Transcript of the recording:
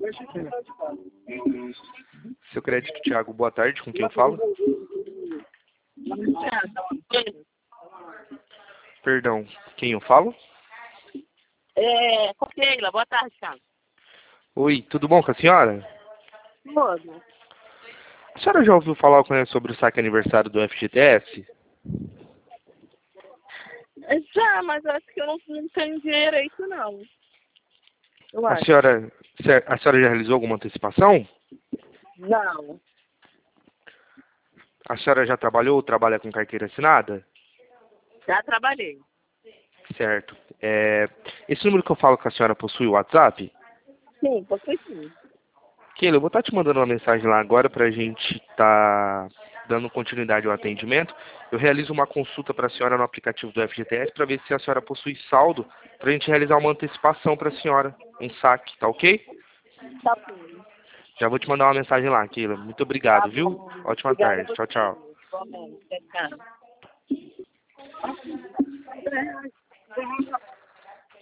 Seu crédito, Thiago, boa tarde, com quem eu falo? Perdão, quem eu falo? Com Keila, boa tarde, Thiago. Oi, tudo bom com a senhora? Tudo. A senhora já ouviu falar ou conhece sobre o saque aniversário do FGTS? Já, mas acho que eu não tenho direito, não. Eu A acho. senhora já realizou alguma antecipação? Não. A senhora já trabalhou ou trabalha com carteira assinada? Já trabalhei. Certo. Esse número que eu falo com a senhora possui o WhatsApp? Sim, porque sim. Keila, eu vou estar te mandando uma mensagem lá agora para a gente estar dando continuidade ao atendimento. Eu realizo uma consulta para a senhora no aplicativo do FGTS para ver se a senhora possui saldo para a gente realizar uma antecipação para a senhora, um saque, tá ok? Tá bom. Já vou te mandar uma mensagem lá, Keila. Muito Tá obrigado, viu? bom. Ótima Obrigada a tarde. Tchau, você. tchau. Igualmente. Tchau.